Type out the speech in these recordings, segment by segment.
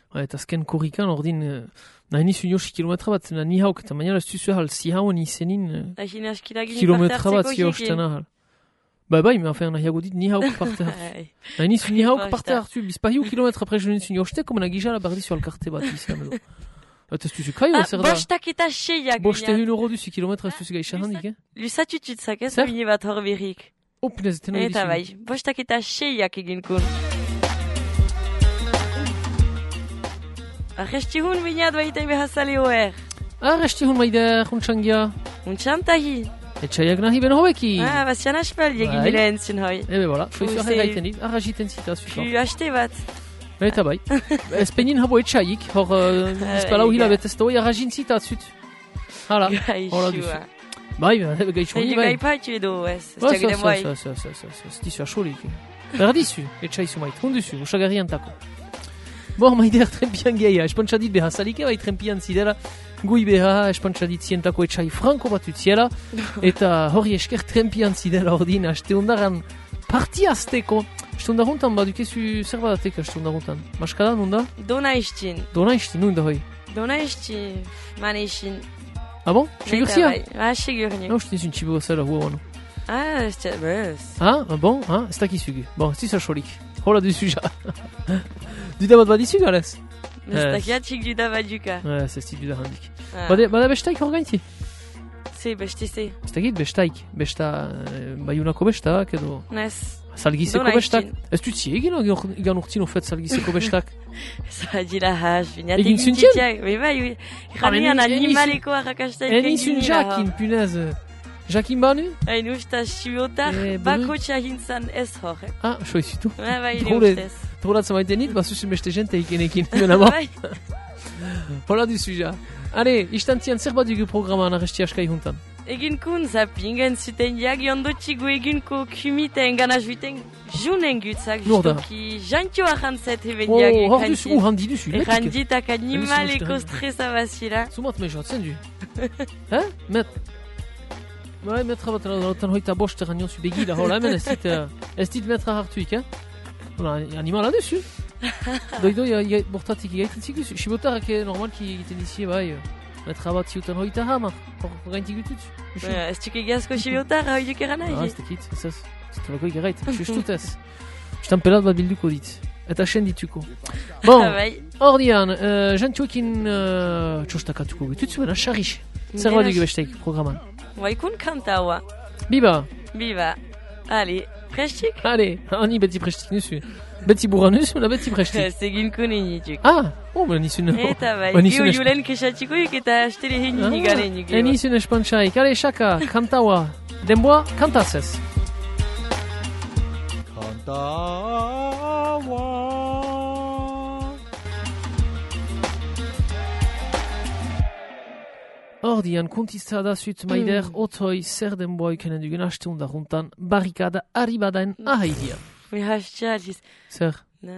Eta azken korrikan ordin, nahi nizu josi kilometra bat, ni hauk, eta mainara ez duzu ahal, si hauen izenin kilometra bat ziosten ahal. Bai, me enfin nahiago dit ni hauk parte hartu. Nahi nizu ni hauk parte hartu, bizpahiu kilometra apre nizu joste, komena gijala bardizu alkarte bat izan edo. Eta ez duzu kaio, zer da? Bostak eta seiak. Boste €1 duzu kilometra ez duzu gaixan handik, Lusatututzak, ez bine bat hor berrik. Pinez, tena edizu. Eta bai, bostak eta seiak egin kun. Arrestihun binat baita behazale hoer. Arrestihun maider, untxangia. Untxantahi. Etxaiak nahi ben hobeki. Bastian aspal, egin bile entzun hoi. Voilà, soizu arregaiten dit, arragiten zita, sufa. Tu haste bat. Eta bai. Ez penin habo etxaik, hor izpalau hilabet ez doi arragin zita zut. Hala, hola duzu. Bai, gaixo honi bai. Gaipatu edo, ez txagiden bai. Ez dizu asolik. Berdizu, etxaizu mait, hunduzu, usagarri antako. Bon, maider trempian geia, espontxadit beha salike, bai trempian zidera, gui beha, espontxadit zientako etxai franko batut ziela, eta hori esker trempian zidera ordin, haste ondaran parti azteko. Haste ondaruntan, badukezu zer badatek haste ondaruntan? Maskada, nunda? Dona istin, nunda hoi? Dona istin, mane istin. Ah bon? Segur zia? Segur nio. Uste nizun txibo zela hua wano. Ez bez. Bon, ez dakizugu. Bon, ez dizar xolik. Hola duzu ja. Dudabat badizu galez? Ez dakiatxik dudabat duka. Ez dit duda handik. Bada bestaik hor gainti? Ze, beste ze. Ez dakit bestaik. Besta, baiunako bestak edo... Nez. Salgizeko bestak. Ez dut zi egin egan urtzin ofet salgizeko bestak. Zadila has, binat egin zuntiak? Bai, ramian animaleko arrakastak egin enizun jakin, punez. Jakin banu? Hain usta sibotar, bako txahintzan ez hor. Soizitu. Bai, ne ustez. Trolatza maitenit, basusen beste jente ikenekin. Bai. Hola duzu ja. Hale, istantzian zer bat dugu programan arresti askai juntan? Egin kun zapingen zuten jak jondotxigu eginko kumiten gana juiten junen gutzak justoki jantio ahantzet heben jak hor duzu, handi duzu. Handitak animaleko stresa bazira. Zumat me jatzen du. Met? Bai, metra bat lautan hoita bost eranion zu begila hola, hemen ez dit metra hartuik, animala duzu. Doi, bortatik egiten zikuzu. Sibotarrak normalki egiten dizie, bai, metra bat ziutan hoita hamar. Hor gaintik gutut. Ez txuk egiazko sibotarra hoi duk eran nahi. Ez tekit, ez. Zitalako egerait, justut ez. Justan pelat bat bilduko dit. Eta sen dituko. Bon, hor dian, jantuekin txostakatuko gutut zuen, xarix. Zer bat dugu besteik programan? Waikun kanta hoa. Biba. Ale, prestik? Ale, ani beti prestik nuzu. Beti burra nuzu, la beti prestik. Ez egin kunen nituk. Nizun. Eta bai, gio julen kesatikoik eta astele hini garen. Nizun espantxaik. Ale, xaka, kanta hoa. Denboa, kantazez. Kanta hoa. Ordian, kontizta da zut maider, otoi zer denboa ikenen dugen haste undaruntan, barrikada arribadaen ahaidia. Hastxaliz. Zer?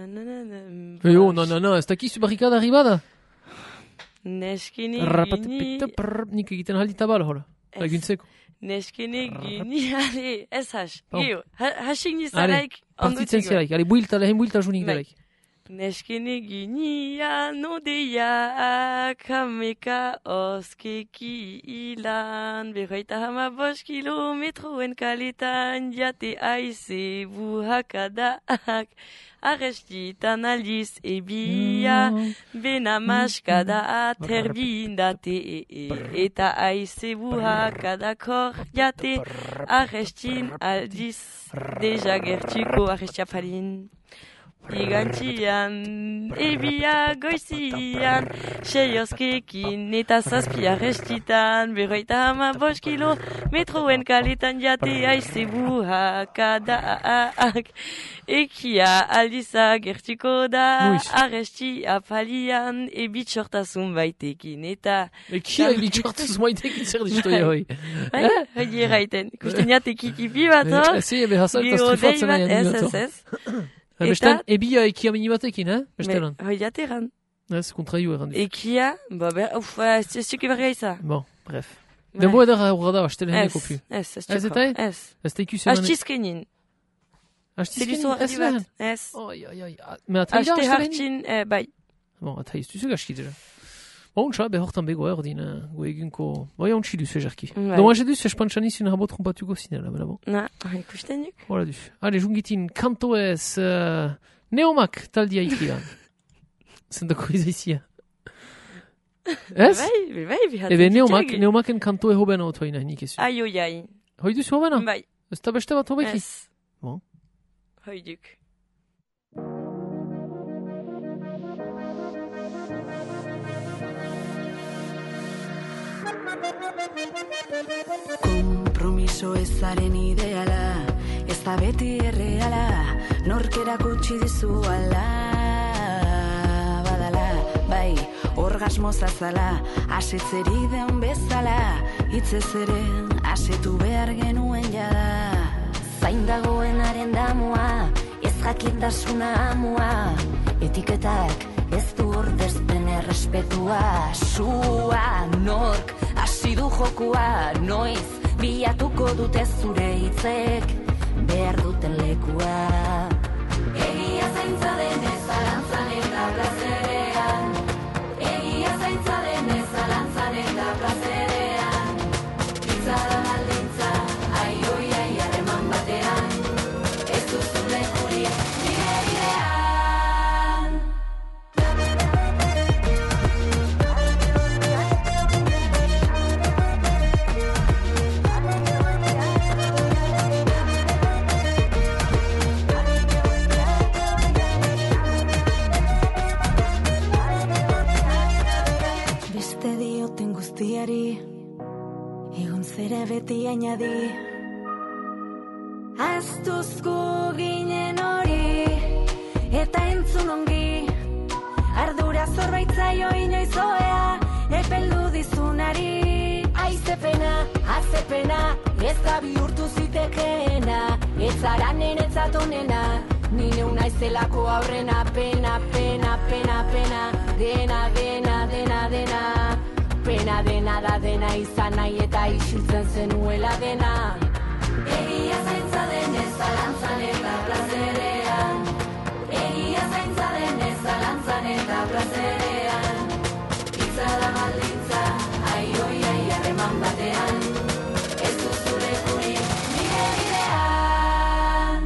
Ez dakizu barrikada arribada? Neskene gini... Nik egiten haldita bala hola, laguntzeko. Neskene gini, ale, ez has. Gio, hasik nizalaik. Partitzen zelaik, ale, lehen builta junik delaik. Neskene ginia nodeia kameka oskeki ilan berroita hama 5 kilometroen kaletan jate aize buhakadak arrestitan aldiz ebia bena maskada terbindate eta aize buhakadak hor jate arrestin aldiz deja gertuko arrestiapalin. Igantzian, ebia goizian, seiozkekin eta zazpi arrestitan, berroita hama 5 kilometroen kaletan jate aize buhakadak. Ekia aldiza gertuko da, arresti apalian, ebitxortasun baitekin eta... Ekia ebitxortasun baitekin zer diztoia hoi? Hoi eraiten, kusten jatekikipi bat, Ezi, ebe hasaltaz trifatzen nahi ez. Bestan, ebia ekia minibatekin, bestelan? Hoi jateran. Ez, kontraiu eran. Ekia, ez zuke barria iza. Bon, bref. Denbo edera aurra da, hastele heneko pu. Ez eta ez? Ez teiku zeman... Hastizkenin. Hastizkenin? Ez lehen? Ez. Haste hartzin, bai. Bon, eta iztuzu gaskidera. Ontsa, behortan bego erdin, go egunko... Boia ontsi duzu ejarki. Dommage duzu, espantxan izun rabo trompatuko zinela, bela bon. Na, ikusten nik. Hola duzu. Hale, jungitin, kanto ez... Neomak taldia ikidan. Zendako izaizia. Ez? Bai, bihatzen. Ebe, neomaken kanto hobena otoina, nik ezu. Ai, oi, ai. Hoi duzu hobena? Bai. Ez da beste bat hobeki? Ez. Bon. Hoi duk. Kompromiso ezaren ideala, ez da beti erreala, norkerak utzi dizu ala, badala, bai, orgasmo zazala, asetzeri den bezala, hitzez ere, asetu behar genuen jada. Zain dagoenaren damua, ez jakintasuna amua, etiketak ez du ordezpen errespetua, sua, nork, hasi du jokua, noiz, bilatuko dute zure hitzek, behar duten lekua. Egia zaintza denez, zalantzan eta plazerean, egia zaintza denez, zalantzan eta plazerean, hitza da baldintza, ai, oi, ai, harreman batean, ez duzu lekurik, nire bidean. Egon zera beti añadi, aztuzko ginen hori, eta entzun ongi, ardura zorbaitzaio inoizoea, epeldu dizunari. Aizepena, azepena, ez da bihurtu zitekeena, ez zara nenetzat onena, nine unaizelako aurrena, pena, pena, pena, pena, dena, dena, dena, dena. Pena dena da dena izan nahi eta isiltzen zenuela dena. Egia zaintza denez, zalantzan eta plazerean, egia zaintza denez, zalantzan eta plazerean, hitza da baldintza, ai, oi, ai, harreman batean, ez duzu lekurik, nire bidean.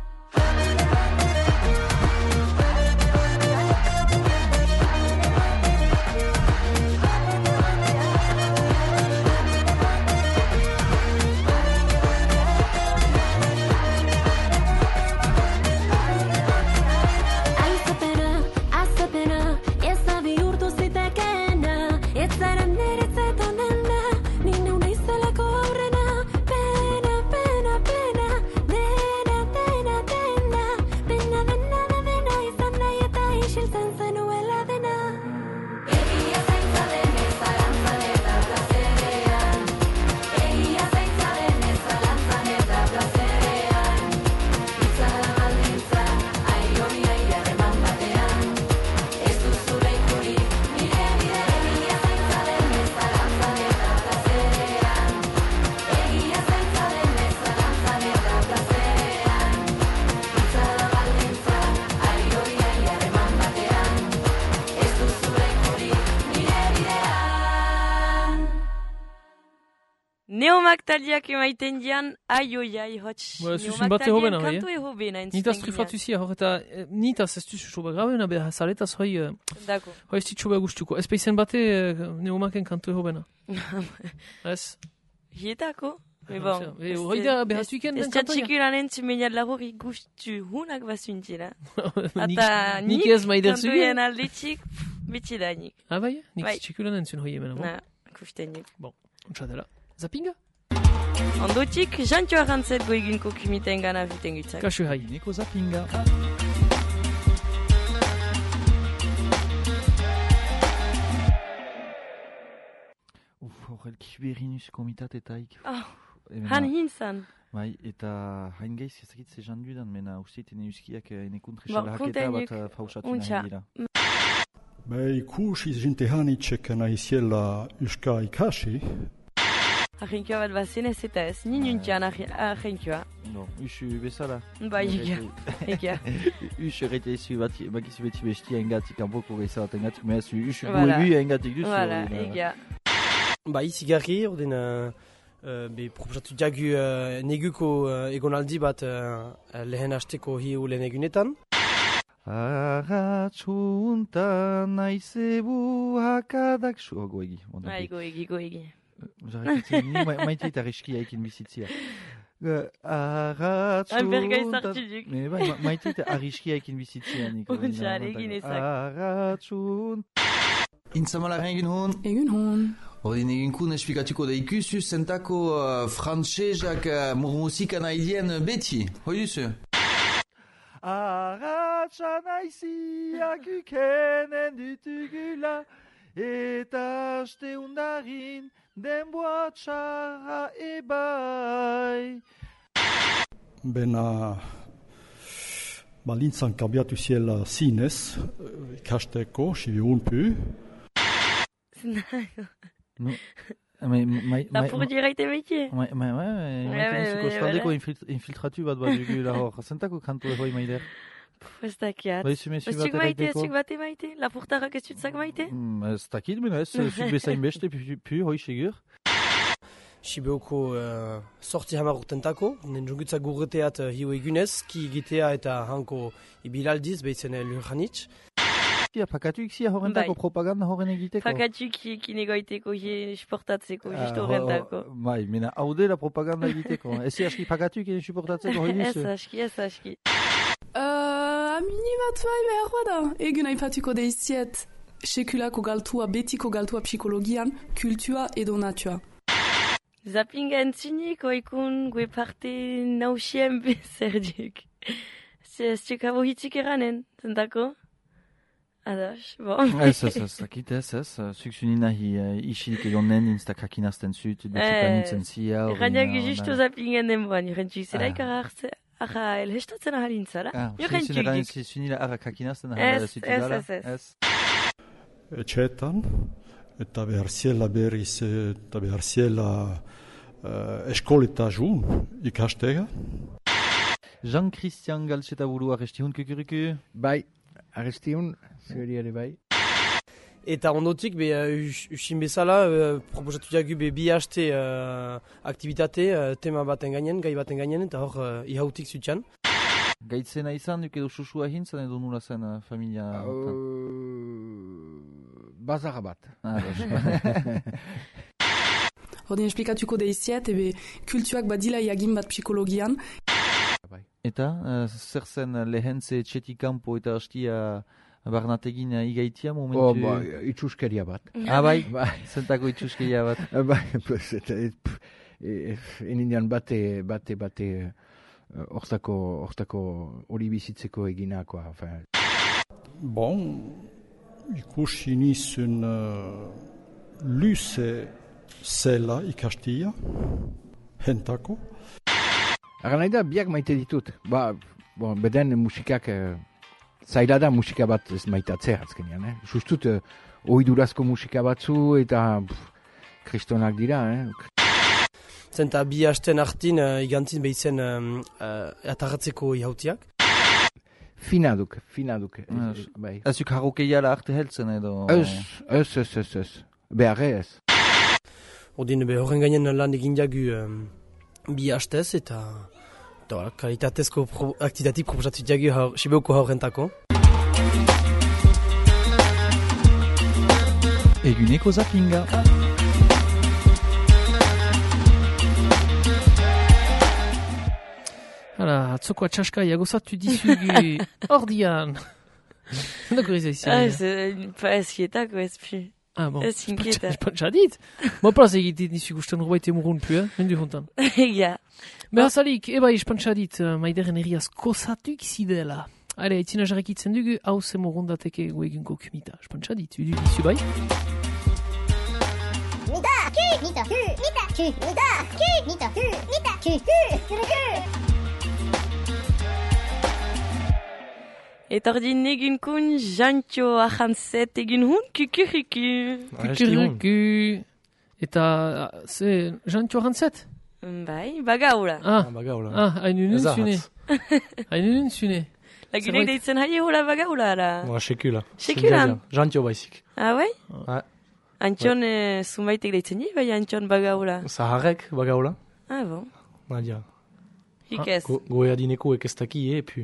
Neomak taldiak emaiten dian, ai, oi, ai, hotx. Neomak taldian kantu ehobena entzuten Nitaz trifatuzia, hor eta nitaz ez duzu soba grabena, beha zaletaz hoi ez ditxoba guztuko. Ez peizen bate Neomaken kantu ehobena. Ez? Hietako? Bon. Hoi da behatuiken den kantoia? Ez txatxikulan entzumeniat lagori guztu hunak basuntzira. Ata nik ez maider zugen? Kantuien alditxik, bitxi da nik. Ah, bai? Nik txikulan entzun hoi hemen. Na, kusten nik. Bon, ontsadela. Zapinga? Ondotik, jantio arantzet goigunko kumiten gana viten gutzak. Kasu hai. Niko Zapinga. Horrelki berinus komitatetaik. Han hinzan. Bai, eta hain gaiz ezakitze jan dudan, mena usteiten euskiak enekuntri xalaketa bat fausatu nahi dira. Ikusi jinte hanitxek nahi ziela euska ikasi. Agenkioa bat bazenez eta ez, ninuntian agenkioa. No, usu bezala. Bai, egia. Usu erretia izu bakizu beti bestia engatik, kanpoko bezala engatik, mehaz usu goebu engatik duzu. Voilà, egia. Bai, zigarri, ordin, proposatu diagu neguko egonaldi bat lehen hasteko hiu lehen egunetan. Arratxuntan naizebu hakadak... Goegi. Goegi. Maite eta reskia ekin bizitzia. Maite eta arriskia ekin bizitzia. Untxar, egin ezak. Arratxuntan... Intzamalaren egin hon? Egin hon. Ordin egin kun esplikatuko da ikusu zentako frantsezak musika nahi dien beti. Hoi duzu? Arratxa naiziak ukenen ditugula eta aste undarin denboa txarra ebai. Bena balintzan kabiatu ziela zinez ikasteko, sibi unpu. Lapur diraite beti? Kostaldeko infiltratu bat dugula hor. Zentako kantu hoi maider? Ez dakiat. Zuk maite, zuk bate maite? Lapurtarrak ez zutzak maite? Ez dakit, mena ez, zuk bezain beste, pu hoi segur. Sibeoko sorti hamar urtentako, nentzungutzak gurreteat hiu egunez, ki egitea eta hanko ibilaldiz, behitzen lurjanitz. Pakatuik zia horrentako propaganda horren egiteko? Pakatuik kinegoiteko, esportatzeko, justo horrentako. Bai, mena haude la propaganda egiteko. Ezi aski pakatuik esportatzeko hori duzu? Ez aski. Amini bat bai behar bada. Egun aipatuko deiziet, sekulako galtua, betiko galtua psikologian, kultua edo natua. Zapinga entziniko ikun gue parte nausien bezerduk. Zestuk habo hitzik eranen, zentako? Adas, bon. Ez, dakit ez. Zuk zuni nahi isilik egonen instakakinazten zut, betukan nintzen zia. Raniak justu zapingen denboan, irentxuk zelaik arra elhestatzen ahalintzara. Zuni la arra kakinazten ahalintzara. Ez. Etxeetan, eta behar ziela berriz, eta behar ziela eskoleta jun ikastega. Jean-Christian Galtzeta buru arrestihun kukuriku? Bai. Arrestihun, zuri ere bai. Eta ondotik, usin bezala, proposatu diagu bi haste aktivitate, tema baten gainen, gai baten gainen, eta hor ihautik zutxan. Gaitzena izan, duk edo susua hintzen edo nula zen familia? Bazara bat. Ordin esplikatuko deiziet, kultuak badila iagin bat psikologian. Eta, zer zen lehentze txetik kanpo eta hastia barnategin igaitia momentu? Itxuskeria bat. Bai? Zentako itxuskeria bat. Bai, enidean bate hortako hori bizitzeko eginakoa. Bon, ikusi nizun luze zela ikastia, hentako. Agan nahi da, biak maite ditut. Beden musikak, zaila da musika bat ez maitatzea azkenean. Justut, ohidurazko musika batzu eta kristonak dira. Zenta bi hasten hartin igantzin behitzen atarratzeko ihautiak? Finaduk. Azuk harrokeiala arte heltzen edo? Ez. Beharre ez. Ordin, horren gainen lan egin jagu bi hastez eta kalitatezko aktitatik proposatu diagu Sibeoko haurentako. Eguneko zapinga. Hala, atzoko atxaska iagozatu dizugu ordian. Zendako izan izan? Ez kietako ez pi. Bon. Ez inkieta. Ez pantxadit. Mo plaz egitit nizu gusten rubaite murun pu, mendu hontan. Egia. Berazalik, eba espantxadit maideren erriaz kosatuk zidela. Hale, etzina jarrekitzen dugu, hau ze murundateke guegunko kumita. Espantxadit, udu dizu bai? Nita, ku, nita, ku, nita, ku, nita, ku, nita, ku, nita, ku. Eta ordin egun kun jantio ahantzet egun hun kukuruku. Kukuruku. Eta, ze, jantio arantzet? Bai, bagaula. Hainunun zune. Hainunun zune. Lagunek deitzen haie hola bagaula, ara? Sekula. Sekulan? Jantio baizik. Ah, bai? Antxon, zunbaitek deitzen ji, bai antxon bagaula? Zaharrek bagaula. Ah, bon. Nadia. Hikez. Goea dineko ekestaki, pu.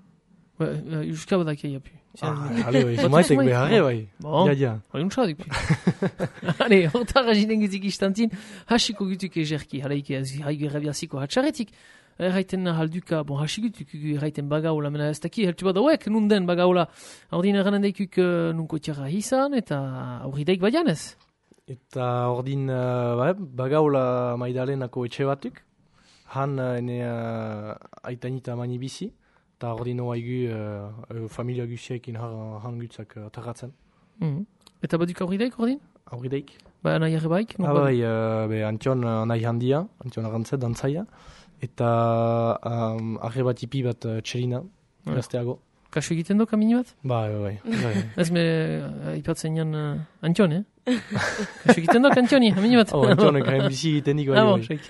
Juska badak eia pu. Ale, bai, zumaitek beharre, bai. Bon, hori untsadik pu. Hale, horta rajinen gizik istantin, hasiko gutuk egerki, halaik haigu errabiaziko hatxaretik. Erraiten halduka, bon, hasigutuk erraiten bagaula, mena ez daki, heltu badauek, nun den bagaula. Ordin erranen daikuk nunko tiara izan, eta aurri daik badianez. Eta ordin, bagaula maidalenako etxe batuk. Han ene aitanita mani bizi. Eta ordin haigu familia guziekin han gutzak atarratzen. Eta baduk aurri daik, ordin? Aurri daik. Ba, nahi arre baik? Bai, antion nahi handia, antion arantzet, dantzaia. Eta arre bat ipi bat txelina, gazteago. Kasu egiten do kamini bat? Bai. Ez me ipatzen jan antion, Kasu egiten do antioni, kamini bat? Antionek hain bizi egiten dik bai.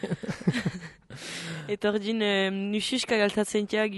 Eta ordin, nusiska galtatzen tiag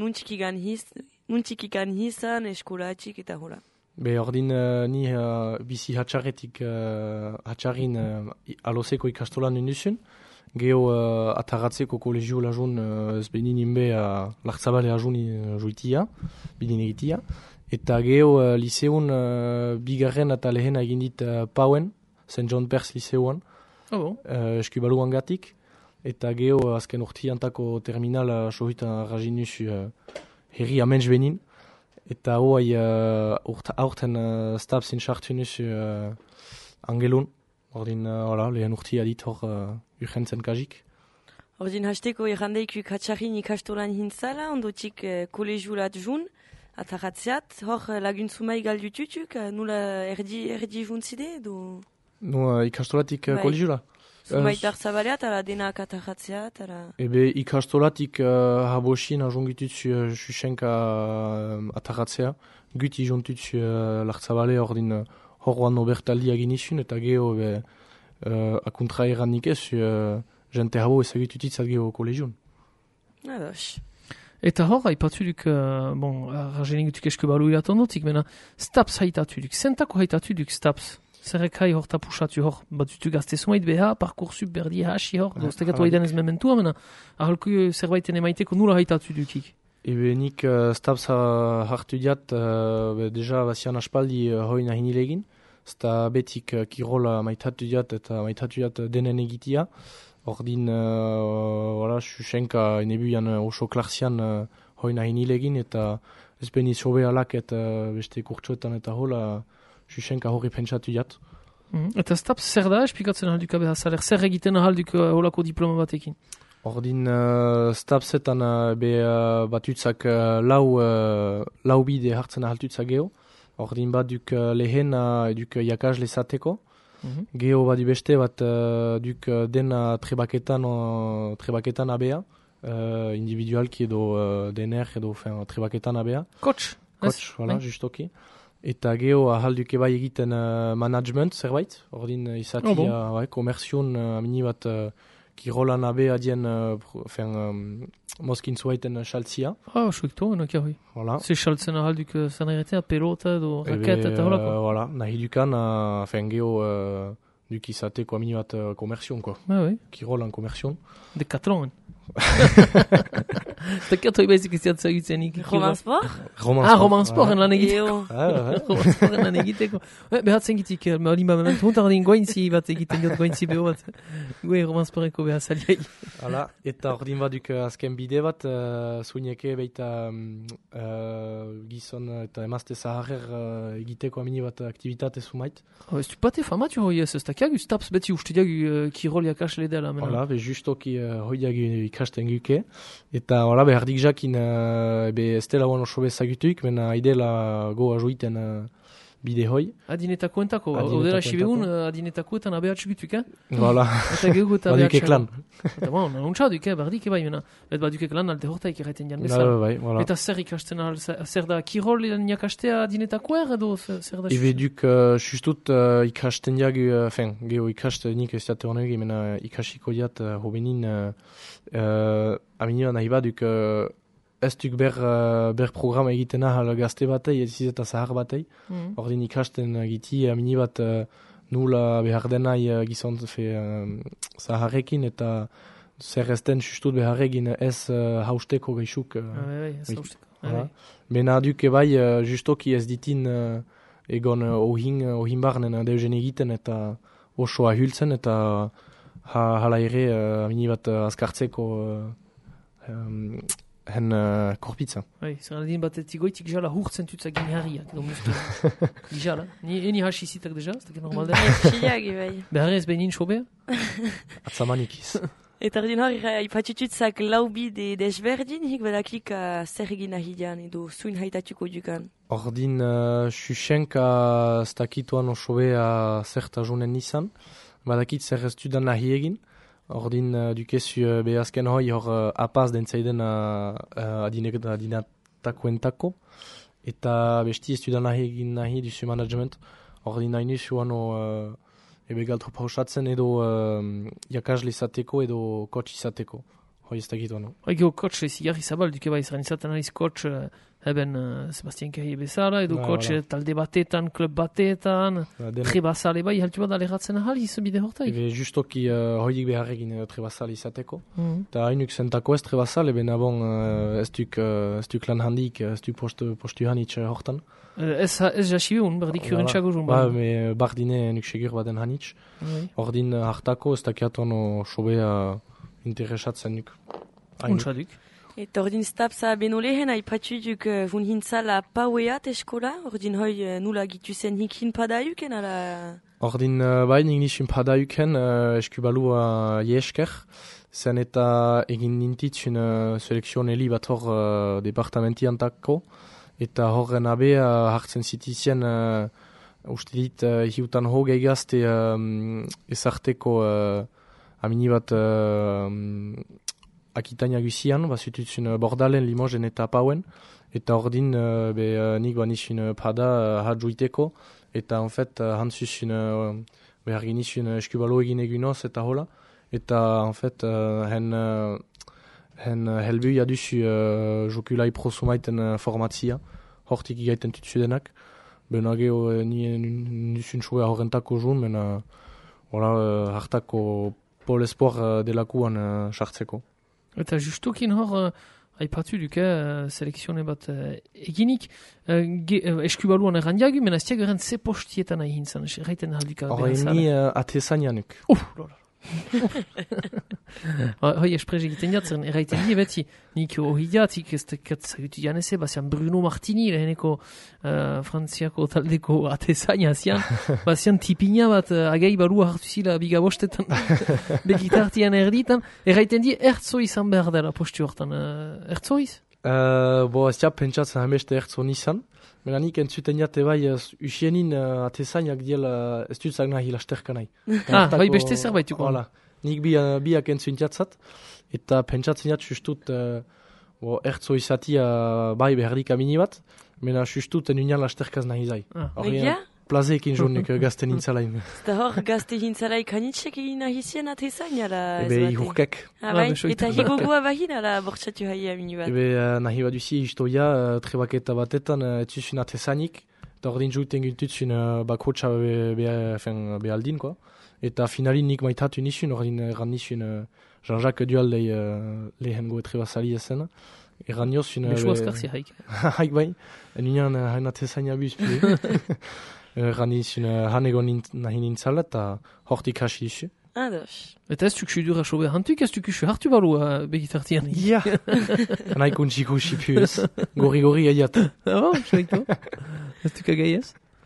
nuntxikikan hizan, eskolatxik eta hola. Ordin ni bizi hatxarretik hatxarrin aloseko ikastolan induzun. Geo atarratzeko kolegio lajun ezbenin inbe lartzabale ajun joitia, bidin egitia. Eta geo liseun bigarren eta lehena egin dit Pauen, St. John Perse liseuan, eskubaluan gatik. Eta geo azken urtiantako terminal sohita rajinuz herri amens benin. Eta hoai aurten stabzin sartunuz angelun. Ordin, lehen urtia dit hor urgentzen kajik. Ordin, hasteko errandeikuk hatxarrin ikastolan hintzala, ondotik kolegiulat jun, atarratzeat, hor laguntzumai galdututuk, nula erdi juntzide edo? Ikastolatik kolegiula? Zumaitar zabaleat, ala denak atarratzeat, ala? Ikastolatik habosin ajungitutzu xuxenka atarratzea, guti juntutzu lartzabale ordin horroan obertaldi agin izun, eta geho akuntra erranik ez, jente habo ezagitutitzat geho kolegiun. Ados. Eta hor, haipatuduk, rajeningutuk eskubalu ilatondotik, mena, staps haitatuduk, zentako haitatuduk staps? Zerrek hai hor tapusatu hor, batutu gazte sumait beha, parkursup berdi hasi hor, doztekatu haidan ez mementua, mena, ahalko zerbaiten emaiteko nula haitatudukik. Nik staps hartu diat, deja bazian aspaldi hoi nahin ilegin, zta betik kirola maitatu diat eta maitatu diat denen egitia. Ordin, xuxenka enebuian oso klarzian hoi nahin ilegin eta ezbeni sobe alak eta beste kurtsoetan eta hola xuxenka horri pentsatu diat. Eta staps zer da, esplikatzen ahalduka beha zaler, zer egiten ahalduk holako diploma batekin? Ordin, stapsetan batutzak lau bide hartzen ahaltutzak geho. Ordin bat duk lehen duk jakaz lezateko. Geho bat beste bat duk dena trebaketan abea. Individualki edo dener edo trebaketan abea. Coach, justoki. Eta geho ahalduke bai egiten management zerbait. Ordin, izati komerzion amini bat kirolan abea dien moskin zuaiten xaltzia. Suikto, enak hoi. Ze xaltzen ahalduk zaneretea, pelota edo raket eta holako. Nahi dukan, geho duk izateko amini bat komerzion, kirolan komerzion. Decathlon. Zakato ibaizik iziat zagutzenik. Romansport? Romansport lan egiteko. Romansport lan egiteko. Behatzen gitik, olima momentu hontardin goinzi bat egiten diot goinzi beho bat. Goe romansporeko behazaliai. Eta ordin baduk azken bide bat, zuineke baita gizon eta emazte zaharrer egiteko amini bat aktivitate sumait. Ez du bate famatu hoi ez dakiagu, staps beti uste diagu kiroliak asle dela. Justoki hoi diagu ikasten guke. Eta berdik jakin ez dela oan oso bezagutuik, mena idela goa joiten bide hoi. Adinetakoentako, odera sibegun adinetakoetan abehatz gutuk, Voilà. Eta gegut Badukek lan. Eta bon, untsa duk, bardik bai mena. Et badukek lan alde hortaik erraiten jan Bai, voilà. Eta zer ikasten zer da kirol niakastea adinetakoer edo zer da? Ebe duk justut ikasten jagu, geho ikasten nik ez jate honegi, mena ikasiko jat hobenin aminioa nahi baduk ez duk ber programa egiten ahal gazte batei, ez eta zahar batei. Ordin ikasten giti amini bat nula behar denai gizont zaharrekin eta zer ez den justut beharregin ez hausteko gaixuk. Mena duk bai justoki ez ditin egon ohin barnen deugen egiten eta oso ahultzen eta hala ere amini bat azkartzeko hen korpitza. Zer aldin bat etigoitik jala hurtzen tutza gini harriak. Jala. Ni hasi zitak deja, ez da normal dena. Siagi bai. Behar ez behin sobea? Atzamanikiz. Eta ordin hori ipatitutzak laubi desberdin, hik badakik zer egin ahidean edo zuin haitatuko dukan. Ordin xuxenka stakituan osobea zerta jonen nizan, badakit zer ez dudan nahi egin. Ordin dukezu behazken hoi hor apaz dentzaiden adinatakoentako. Eta besti ez dudan nahi egin nahi duzu management. Ordin nahi nuzu ano ebe galtro pausatzen edo jakasle izateko edo coach izateko. Hoi ez dakitu ano. Hoi coach zigarri zabal duke bai zaren izaten ariz coach eben Sebastian Kerri bezala edo coach talde batetan, klub batetan, trebazale bai heltu bat aleratzen ahal izabide hortaik. Ebe justoki hoidik beharregin trebazale izateko. Eta hainuk zentako ez trebazale, ben abon ez duk lan handik, ez duk postu hanitz hortan. Ez jasibeun, bardik urentxago jun. Bardine nuk segur baden hanitz. Ordin hartako ez dakiatono sobea interesatzen nuk. Untsaduk. Eta ordin stapsa beno lehen aipatuduk vun hintzala paueat eskola, ordin hoi nula gituzen hikin padauken ala... Ordin bai nik nixin padauken eskubalua jesker, zen eta egin nintitzun selekzion heli bat hor departamentiantako, eta horren abe hartzen zitizien uste dit hiutan hogei gazte ezarteko amini bat Akitania guzian, bazutuzun Bordalen, Limogen eta Pauen, eta ordin nik banixun pada hadjuiteko, eta en fait hantzuzun behar ginixun eskubalo egin egunoz eta hola, eta en fait hen helbu jaduzu jokulai prosumaiten formatzia, hortik igaiten tutsudenak, bena geho nusun soa horrentako jun, mena hartako Pol Espoir delakuan sartzeko. Eta justukin hor aipatu duke selekzione bat eginik eskubaluan errandiagu, mena ez tiago errand ze postietan nahi hintzan, erraiten halduka behar zara. Ni atezanianuk. Hoi esprez egiten jatzen, erraiten ni beti, nik ohidiatik ez tekat zagutu janeze, bazian Bruno Martini, leheneko frantziako taldeko atezania zian, bazian tipina bat agei barua hartu zila bigabostetan, begitartian erditan, erraiten di ertzo izan behar dela postu hortan, ertzo iz? Ez ja pentsatzen hameste ertzo nizan, mena nik entzuten jate bai usienin atezainak diela ez dutzak nahi lasterka nahi. Bai beste zerbaituko. Nik biak entzun jatzat, eta pentsatzen jat justut ertzo izatia bai behardik amini bat, mena justut enunian lasterkaz nahi zai. Negia? Plazeekin jonek gazte nintzalain. Eta hor gazte nintzalaik hanitzek egin nahi zien atezainara ez bate? Ebe ihurkek. Eta higogoa bahinara bortxatu hai amini bat. Ebe nahi bat duzi historia trebaketa batetan etzuzun atezainik, eta ordin jouten giltutzun bakotxa behaldin, eta finalin nik maitatu nizun, ordin erran nizun Jean-Jacques Dualdei lehen goe trebazali ezena. Erran nizun... Besu azkarzi haik. Haik bai, enunean hain atezaina buzpi. Erran nizun hanegon nahi nintzala eta hortik hasi dizu. Ados. Eta ez duk sudura sobe hantuk, ez duk hartu balu begitartian. Ja. Naik untxiko xipu ez. Gori aiat. Ah bon, xaito. Ez duk agaiez?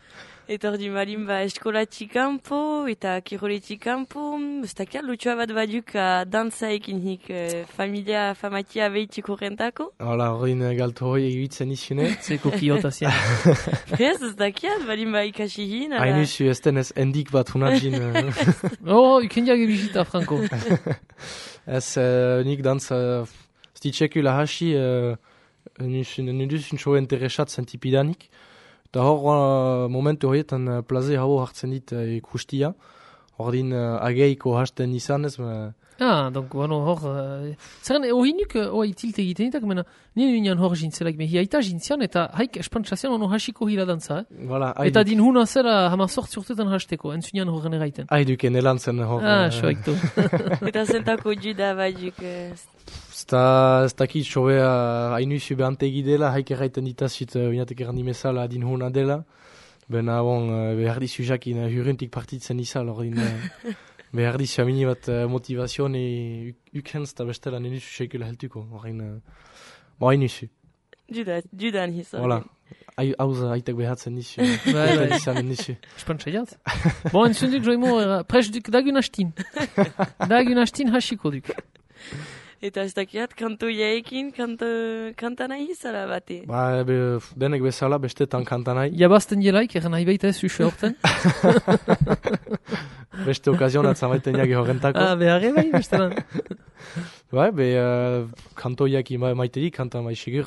Eta ordi marin eskolatik kanpo eta kiroletik kanpo, ez dakia lutsua bat baduk dantzaekin hik familia famatia behitiko rentako. Hala, horrein galtu hoi egitzen izune. Zeko kiotazia. Ez dakiat, marin ikasi hin. Hain izu ez denez endik bat hunarjin. Ikendiak ebizita, Franco. Ez nik dantza stitxekula hasi nuduzun show interesat zentipidanik. Eta hor momentu horietan plaze hau hartzen dit ikustia. Hordin ageiko hasten izan ez. Donc, bueno, hor... Zerren, ohinuk itilte egiten ditak, mena, nien unian hor jintzelaik, mehi aita jintzian, eta haik espantxazian ono hasiko hila dantza, Voilà, eta din huna zera hama sortzi urtetan hasteko, entzunian horren eraiten. Haiduken elantzen hor. Soaiktu. Eta zentako juda baduk... Ez dakit sobea hainuizu behantegi dela, haik erraiten ditazit uinatek errandimezala adin huna dela. Bena bon, behar dizu jakin hurrentik partitzen izal, ordin behar dizu amini bat motivazioan ukens eta bestela nenuzu sekula heltuko, ordin hainuizu. Judan hizan. Hola, hauza haitek behatzen dizu. Espantzaiat. Bon, entzunduk joimo, pres duk dagun hastin. Dagun hastin hasiko duk. Eta ez dakiat, kantoiaekin kanta nahi izala bate. Denek bezala, bestetan kanta nahi. Jabazten jelaik, eran nahi baita ez usu horten. Beste okazionat zamaiten jagi horrentako. Behar bai, bestelan. Kantoiak maiterik, kanta maizigur,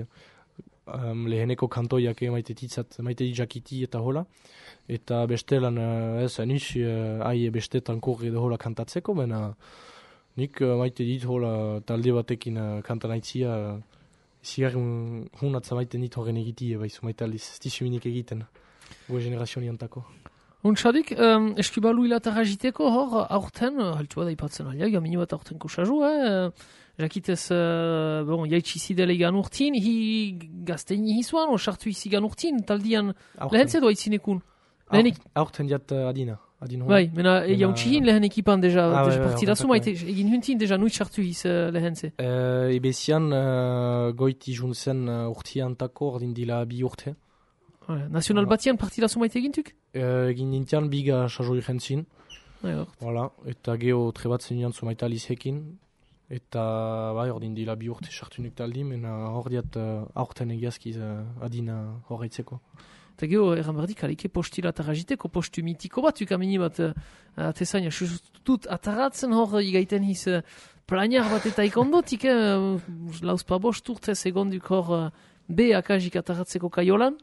leheneko kantoiak maite jakiti eta hola. Eta bestelan ez aniz, bestetan korri edo hola kantatzeko, bena... Nik maite dit hola talde batekin kanta nahitzia zigar hunatza maite dit horren egitie, baizu maite aldiz, ez dizu minik egiten, goe generazioni antako. Untsadik, eskubalu hilatara jiteko hor aurten, haltu bada ipatzen alia, gamini bat aurten kusazu, jakitez, jaitsi dela igan urtin, hi gazteini hizuan, o sartu izi igan urtin, taldian, lehentze doa itzinekun. Aurten diat adina. Bai, mena jauntzihin lehen ekipan deja partidazu maite, egin huntin deja nuit sartu hiz lehentze. Ebezian goiti juntzen urtiantako ordin dila bi urte. Nacional batian partidazu maite egintuk? Egin nintian biga sajoi jentzin. Eta geho trebatzen nian zu maite alizekin. Eta ordin dila bi urte sartu nuk taldi, mena hor diat aurten egiazkiz adina horreitzeko. Eta geho, erran berdik, alike postila atarraziteko, postu mitiko bat, amini bat atezaina, sustut ataratzen hor igaiten hiz planiar bat eta ikondotik, lauzpa bost urtez egonduk hor akajik ataratzeko kaiolan.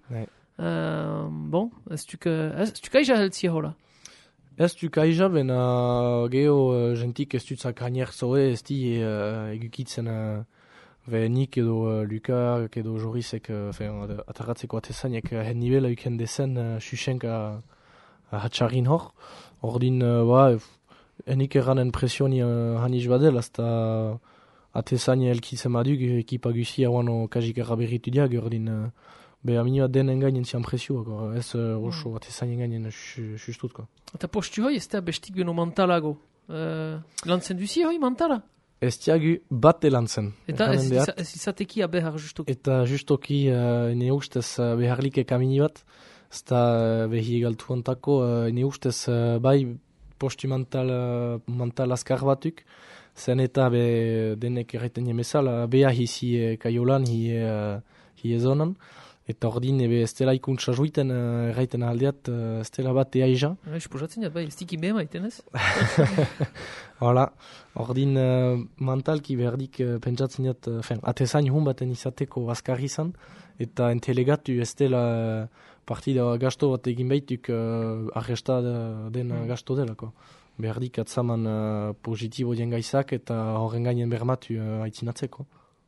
Bon, ez tuk aiza heltzia hola? Ez tuk aiza, bena geho jentik ez tutzak hanier zoe, ez di egukitzen... nik edo Lukak edo Jorisek ataratzeko atezainek hen nivela uken dezen susenka hatxarin hor. Ordin, enik erranen presioni haniz badel, azta atezain elkitzen baduk ekipa guzi hauan kajik erraberritu diag, ordin amini bat denen gainen zian presioa, ez oso atezainen gainen sustut. Eta postu hoi ez da bestik beno mantalago? Lantzen duzi hoi mantala? Ez diagu bat elantzen. Eta ez izateki behar justoki? Eta justoki ne ustez beharlik ekamini bat. Ez da behi egaltu ontako ne ustez bai postu mantal azkar batuk. Zen eta denek erraiten jemezala beha hizi kaiolan hi zonan. Eta ordin ez dela ikuntza juiten erraiten aldeat ez dela bat eaiza. Esposatzen jat, bai, ez diki beha maiten ez? Hala, ordin mantalki berdik pentsatzen jat, atezain hun baten izateko azkar izan, eta entelegatu ez dela partida gasto bat egin baituk arresta den gasto delako. Berdik atzaman positibo dien gaizak eta horren gainen bermatu aitzinatzeko.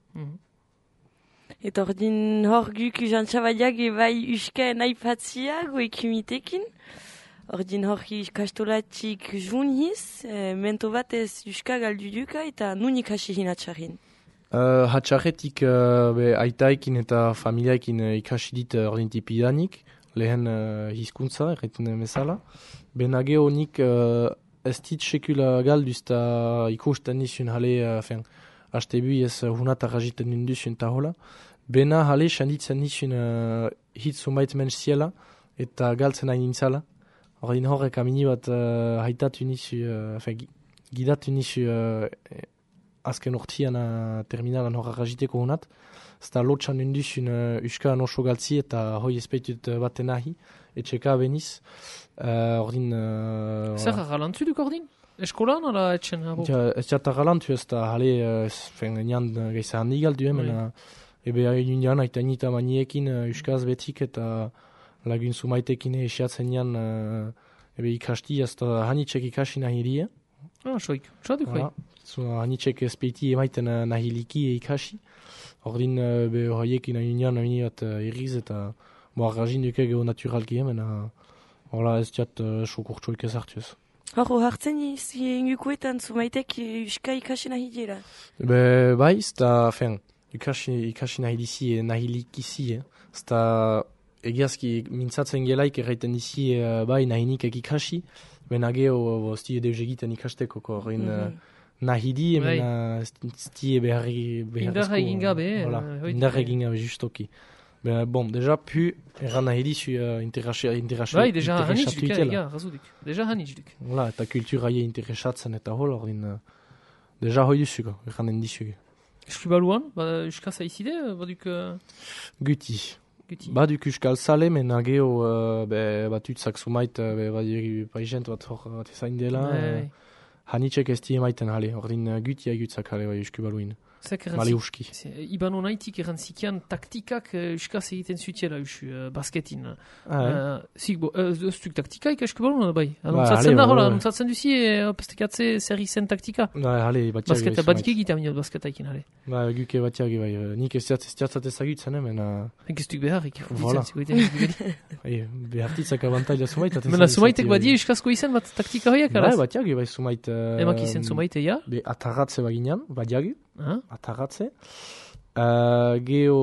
Eta ordin hor guk jantxabadiak bai uska nahi patzia goekumitekin. Ordin hor ikastolatik jun hiz, mento bat ez uska galdu duka eta nun ikasi hin atxarrin. Hatxarretik aitaikin eta familiaikin ikasi dit ordin tipidanik, lehen hizkuntza, erreiten bezala. Benageo nik ez dit sekula galduz eta ikusten nizun hale, hastebu ez hunat arraziten ninduzun eta hola. Bena hale sanditzen nizun hitz zumait menziela, eta galtzen hain nintzala. Ordin horrek amini bat haitatu nizu, gidatu nizu azken urtian terminalan horra rajiteko honat. Zta lotxan nunduzun uskaran oso galtzi eta hoi espeitut baten nahi, etxeka beniz. Ordin... Zer galantu duk ordin? Eskolan ala etxen? Ez jata galantu ez da, hale, nian gaiza handi galdu hemen, ebe hain nian aita nita maniekin uskaz betik eta lagun sumaitekin esiatzen nian ebe ikasti, ez da hanitxek ikasi nahi rie. Soik, saduk bai. Hanitxek espeiti emaiten nahi liki ikasi. Ordin hoiekin hain nian bat irriz eta argazin duke geho naturalki hemen, horla ez jat sokurtsoik ez hartu ez. Horo hartzen ingukuetan zumaitek uska ikasi nahi dira? Bai, ez da, ikasi nahi dizi, nahi likizi, ez da egiazki mintzatzen gelaik erraiten dizi, bai, nahi nikek ikasi, bena geho, ztie deus egiten ikasteko, horrein nahi di, ztie beharri... Indarra egin gabe, indarra egin gabe, justoki. Bon, deja pu erran nahi dizu interesatu. Bai, deja hanitz duk, razudik. Deja hanitz duk. Voilà, eta kulturaie interesatzen eta hol, ordin deja hoi duzuko, erranen dizugu. Eskubaluan, uskaz aizide, baduk... Guti. Baduk uskal sale, mena geho batutzak sumait, badiri paizent bat hor ezain dela. Hanitzek ez di emaiten hale, ordin guti aigutzak hale bai eskubaluin. Maleuski. Iban honaitik errantzikian taktikak uskaz egiten zutiela basketin. Ez duk taktikak eskubalun, bai. Anuntzatzen da, hola, anuntzatzen duzi, pestekatze zer izen taktika. Basketa, badik egiten minot basketaikin, hale. Guke batiagi, bai. Nik ez jatzat ezagutzen, mena... Ez duk beharrik. Behartitzak abantaila sumaita. Mena sumaitek badia uskazko izen bat taktika hoiak, araz? Batiagi, bai, sumait... Emak izen sumaite, ja? Atarratze baginan, badiagi. Atarratze. Geho...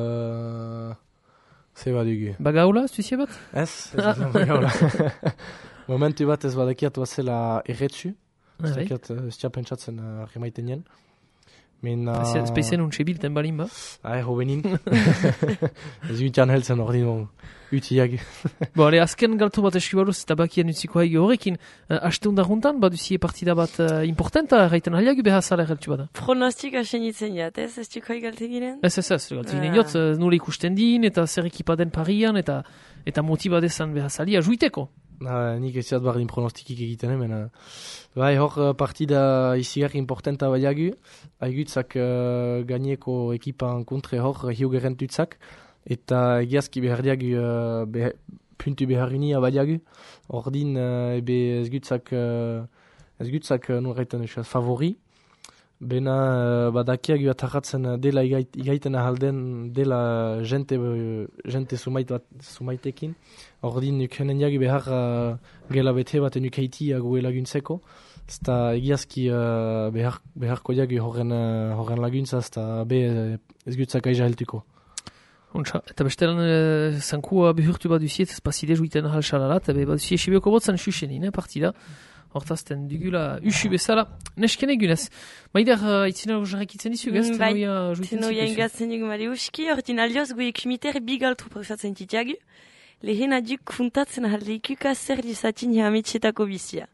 Zeba dugu. Bagaula, stuzie bat? Ez bagaula. Momentu bat ez badakiat bazela erretzu. Ez tia pentsatzen arrimaiten nien. Speizen untxe bilten balin ba? Ho benin. Ez utian helzen ordin utiak. Azken galtu bat eskubaluz eta bakien utziko haigi horrekin, haste undarruntan, baduzie partida bat importanta, erraiten haliagu behazala erreltu bada. Pronostik hasen itzen jat, ez tuko hai galte ginen? Ez, galte ginen jot, nule ikusten din, eta zer ekipaden parian, eta motibadezan behazalia juiteko. Nik ez jat bardin pronostikik egiten hemen. Bai, hor partida izigarri importanta baiagu, haigutzak gaineko ekipan kontre hor hiugerentutzak, eta egiazki behardiagu puntu beharrinia baiagu, ordin ez gutzak nurreiten favori, bena badakiagu atarratzen dela igaiten ahalden dela jente sumaitekin, ordin nukhenen jagi behar gela bete bat nukeiti agu laguntzeko, zta egiazki beharko jagi horren laguntza, zta ez gutzak aiza heltuko. Untsa, eta bestelan zankua behurtu bat duziet, ez paside juiten ahal xalalat, eta bat duzie esibioko botzan xuxenin, partida. Hortazten dugula usu bezala, nesken egunez. Maider, itzina jarrakitzen dizug, ez? Bai, tenoia ingatzen dugu Mariuski, hortin alioz goiek miter bigaltru prefatzen titiagu, lehen aduk funtatzen ahaldeikuka zer dizatin ametxetako bizia.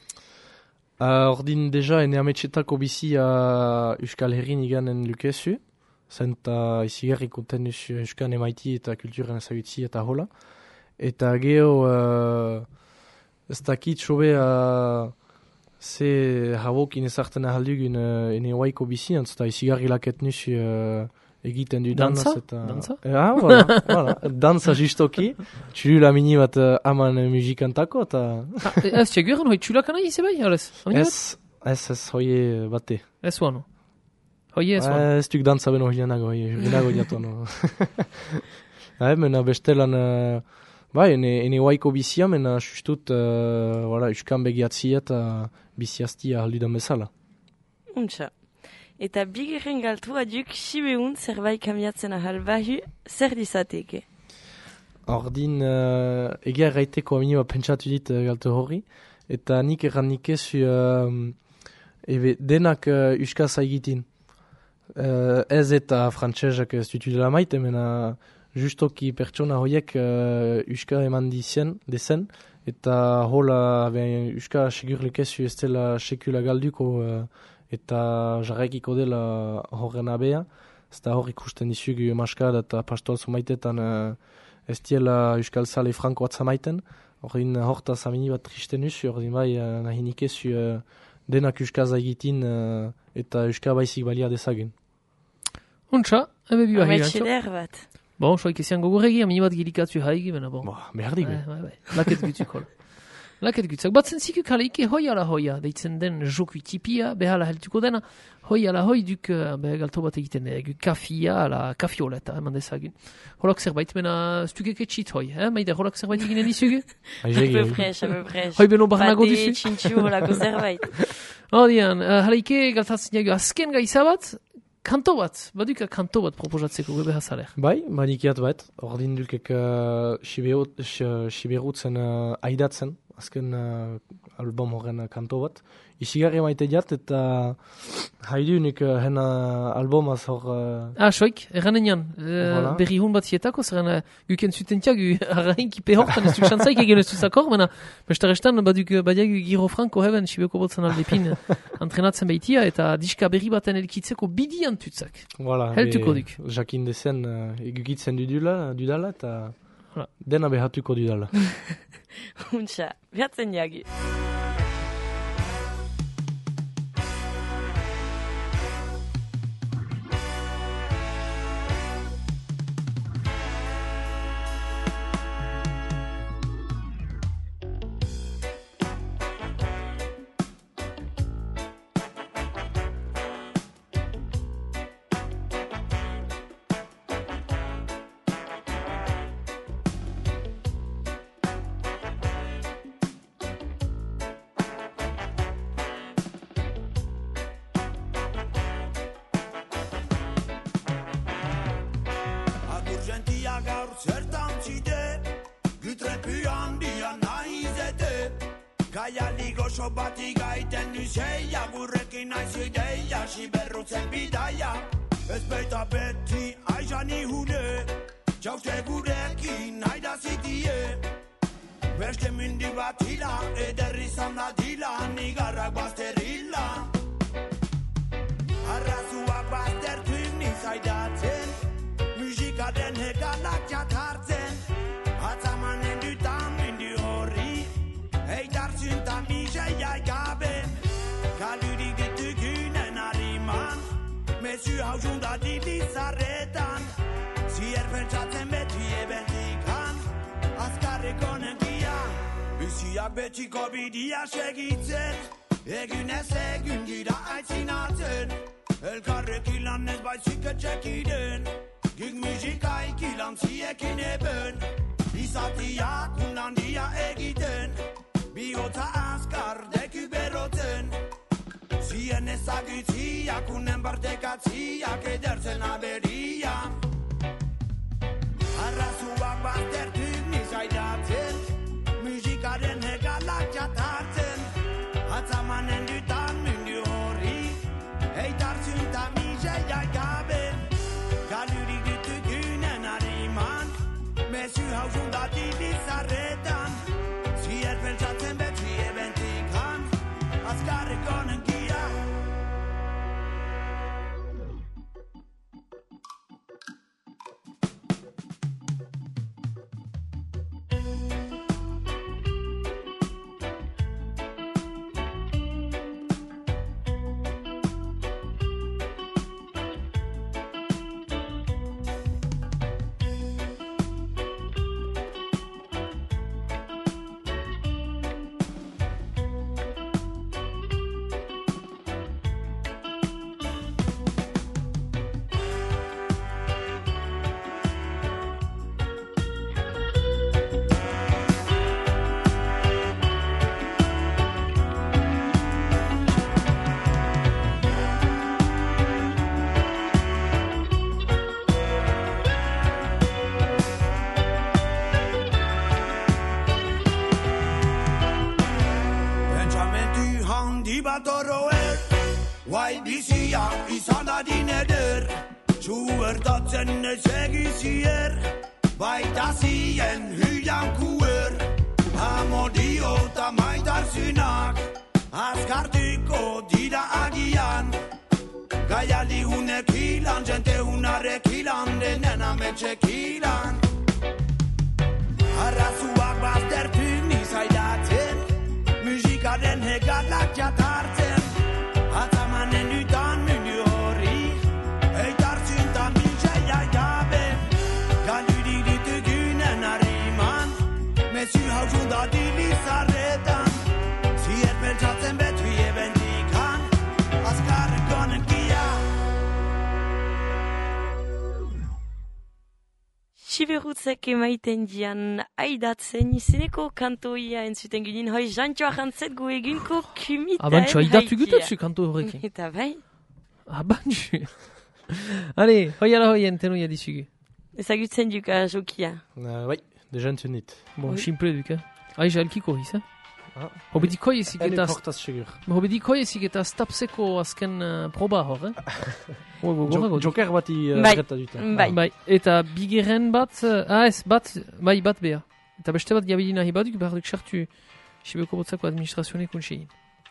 Ordin deja, ene ametxetako bizia Euskal Herrin iganen lukezu, zenta izigarri konten Euskal emaiti eta kulturen ezagutzi eta hola. Eta geho... Ez dakit sobe ze havokin ezartzen ahaldugun ene waiko bizian, eta izigarri laket nusu egiten du danaz. Danza? Voilà. Danza justoki. Txulula mini bat aman muzikantako, eta... Ez txeguren, hoi txulakana izi bai, horrez? Ez, hoie bate. Ez wano? Hoie ez wano? Ez duk danza beno hilenago, hilenago diatono. Mena bestelan... Bai, ene waiko bizia, mena sustut uskan begiatzia eta biziaztia haldudan bezala. Untsa. Eta bigeren galtu aduk sibeun zerbait kamiatzen ahal bahu, zer dizateke? Ordin, egia erraiteko amini bat pentsatu dit galtu horri, eta nik erran nikezu denak uskaz aigitin. Ez eta frantxezak ez dutu dela maite, mena justoki pertsona hoiek uska eman dezen, eta hola uska segurlekezu ez dela sekula galduko eta jarraikiko dela horren abea, ez da hor ikusten dizugu maskada eta pastoal zumaitetan ez diela euskal zale franko atzamaiten, horrein hortaz amini bat tristen usu, horrein bai nahinik ezu denak euskaz egitin eta euskal baizik balia dezagun. Untsa, ebe biba Ametxe der bat. Bon, soik ezian gogurregi, amini bat gilikatzu haigi, bena bon. Behar digu. Laket gutzuk hola. Laket gutzuk. Batzen ziku kaleike hoi ala hoia, deitzen den joku tipia, behala heltuko dena, hoi ala hoi duk, galto bat egiten dugu, kafia ala kafioleta, eman dezagun. Holak zerbait, mena stukeke txit hoi, maide, holak zerbait eginen dizugu? Ape fresh. Hoi beno barnago duzu? Bate, txintxu, holako zerbait. Hodian, haleike galtatzen dugu, azken gaizabat, kanto bat, baduka kanto bat proposatzeko gebe hazaler. Bai, manikiat bat, ordin dukek siberutzen aidatzen, azken album horren kanto bat. Isigarri maite diat eta haidunik hen albumaz hor... soik, erranean, berri hun bat zietako, zerren guken zutentiak arrainkipe hortan ez duk xantzaik egen ez duzakor, mena bestarestan badiagu Giro Franco heben sibeko botzen aldepin entrenatzen behitia eta diska berri baten elkitzeko bidian tutzak. Heltuko duk. Jakin dezen egukitzen dudala eta dena behatuko dudala. Untsa, behatzen jagi. Zertan zide, gütrepu handia naizete Gaialik oso bati gaiten nuzeia Gurrekin aizideia, siberrutzen bidaia Ez baita beti aizan ihune Jauzte gurekin aida zitie Beste mindi bat hila, ederri zandadila Nigarrak bazterila Arrazuak baztertuik nizaidatzen Musikaren hegalak jatartzen Atzamanen dutan mindi horri Eitartzun ta miseiai gabe Kalurik ditugunen hariman Mezu hausun da dilizarretan Zier pentsatzen beti ebentikan Azkarreko nenkia Biziak betiko bidia segitzen Egunez egun gira aitzinatzen Elkarrekin lan ez baizik etxekiden Gig musikaik ilantziek ineben Izatiak unandia egiten Bihotza azkar deku berotzen Zien ezagutziak unen bartekatziak edertzen aberia Arrazuak baztertuk nizaidatzen Musikaren hegalak jatartzen Atzamanen dutan mundu horri Eitartzun ta miseiai gabe Kalurik ditugunen hariman Mezu hausun da dilizarretan Zier pentsatzen beti ebentikan Azkarreko nenkia Zuertatzen ez egizier, baita zien hyan kuer. Amodio eta maitarzunak, azkartiko dira agian. Gaialdi hunek hilan, jente hunarek hilan, denen ametxek hilan. Arrazuak baztertu nizaidatzen, musikaren hegalak jatartzen. Atzamanen dutan mundu hori, eitartzun tan biltxeia jabe. Galurik ditugunen harriman, mesu hauzun da dilizarretan. Ziet beltzatzen betu ebendikan, azkarren konen kia. Siberutzek emaiten dian aidatzen izeneko kantoia entzuten ginen, hoi jantxo ahantzet gu egunko kumitaen Abantxo, aidatu gutatzu kanto horrekin. Eta bai? Abantxo. Allez, hoi ala hoi entenoia dizugu. Ezagutzen duka jokia. Bai, deja entzunit. Bon, simple duka. Aiza elkiko hiz, Hobedik hoi ezik Ene eta... portaz segur. Hobedik hoi ezik eta stapseko azken proba hor, Joker bati Bai. reta dut. Bai, eta bigeren bat, bat beha. Eta beste bat gabili nahi baduk, behar duk sartu Sibeko botzako administrazionek untxein.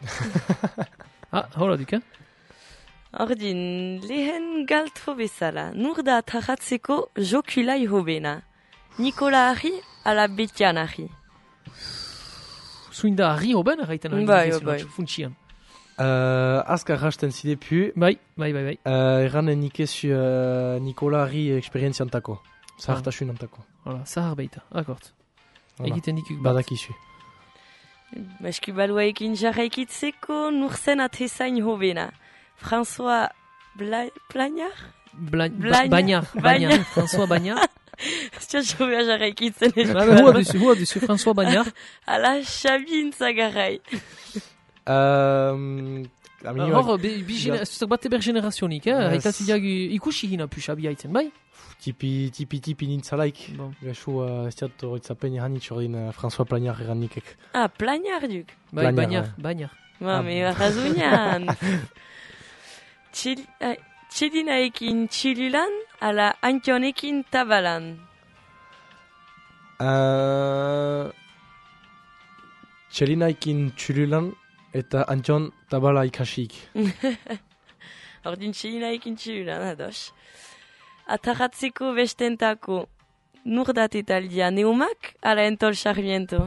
Hola duk, Ordin, lehen galtfo bezala, nur da atajatzeko jokulai hobena. Nikola Arri ala Betian Arri. Zuin da harri hoben erraiten Bai. funtsian. Azkar hasten zidepu. Bai. Erranen ikezu Nikola Arri eksperientziantako. Zahartasunantako. Hala, zahar baita, akort. Egiten dikuk bat. Badakizu. Eskubalua ekin jarraikitzeko nur zen atezain hobena. François Blagnac? Bagnard. François Bagnard. Ztia jobea jarraikitzen. Hua duzu, François Bagnard. Ala Xabin Zagarai. Hor, bat eber generazionik, haitaz ikusi hina pu Xabi haitzen, bai? Tipi nintzalaik. Gaxu, ez diat horretzapen eranitz ordin François Blagnac eranikek. Blagnac duk. Bai, Bagnard. Me razunean. Txedinaekin txilulan, ala Antionekin tabalan. Txelinaekin txululan eta Antion tabala ikasik. Ordin txelinaekin txilulan, ados. Ataratzeko bestentako nurdat etaldia neumak, ala Entol Sarmiento.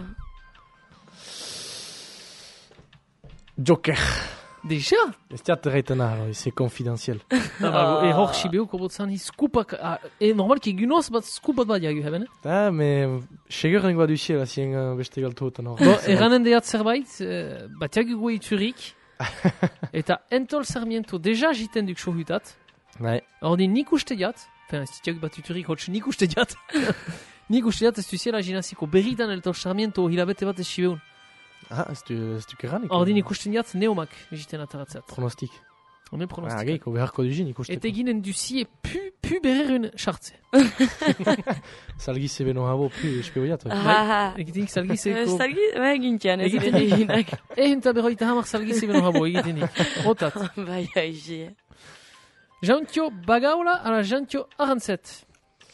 Joker. Deja? Ez diat erraitena, c'est confidentiel. Hor Sibeko botzan skupak, normalki egunoz bat skupat bat jagu hebben, me segur nengoa duziela zien beste galtuotan hor. Erranen deat zerbait, bat jagu goe iturik, eta Entol Sarmiento deja jiten duk sohutat, ordin nik uste diat, ez jagu bat iturik hotx nik uste diat, nik uste diat ez duziela jinaziko berritan Entol Sarmiento hilabete bat ez Sibeun. Ez du kerranik. Ordin ikusten diat neumak jiten ataratzat. Pronostik. Honen pronostik. Geiko, beharko duzin ikusteko. Eta eginen duzie pu berrerun chartze. Salgiz ebeno habo pu espeoiat. Egitenik salgiz eko... Egintian, ez eginak. Eta berroita hamar salgiz ebeno habo, egitenik. Otat. Bai, haizi. Jantio Bagaula ala Jantio Arantzet.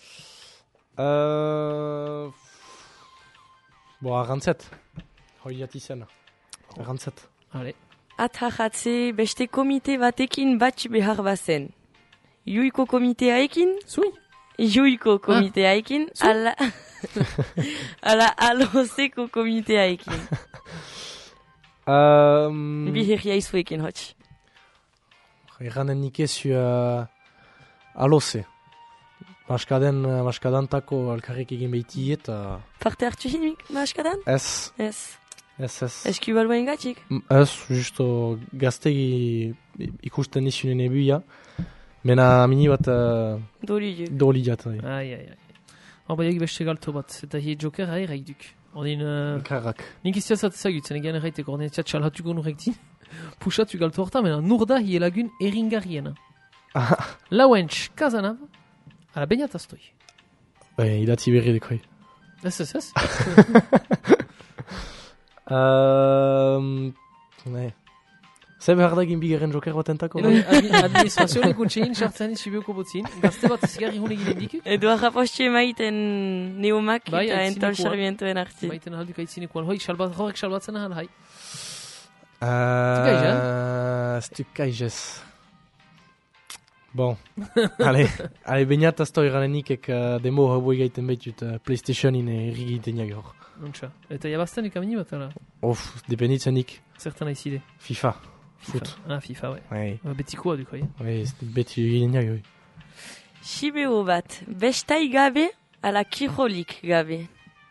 Arantzet. Hoiat izena. Arantzet. Atahatze beste komite batekin batx behar bazen. Juiko komiteaekin? Zui. Juiko komiteaekin, ala alozeko komiteaekin. Biherria izuekin hotx. Erranen nikezu aloze. Maskadantako alkarrik egin behiti eta... Parte hartu hinik, maskadan? Ez. Eskubalua ingatxik? Ez, justo gaztegi ikusten izunen ebuia. Mena mini bat... Doli jat. Hor baiak beste galto bat, eta hi Joker hairraik duk. Ordin... Karrak. Nik iztiazat ezagutzen, egan erraiteko, ordin etxat txalhatuko nurrektin. Pusatu galto horta, mena nurda hi elagun eringarriena. Lauentx, kazanab, ala bainataztoi. Idatzi berri dekoi. Ez. Zer behar da egin bigarren joker bat entako? Administrazio lekutxein, sartzen izibeuko botzin, gazte bat zigarri hun egin dikuk. Edo harrapostxe maiten neumak eta entol sarbientuen hartzin. Maiten ahalduk aitzinekuan, horrek salbatzen ahal, hai. Stukaizez. Bon, ale bainat azto eranenik demo hau egaiten behitut PlayStationin errigiten jagor. Nontxa, eta jabazten ikamini bat, ala? Dependitzenik. Zertan aizide? FIFA. Foot. FIFA, ouais. Ouais. Betikoa duk, oi? Ouais, beti egiten jagor. Sibeo bat, bestai gabe, ala kirolik gabe.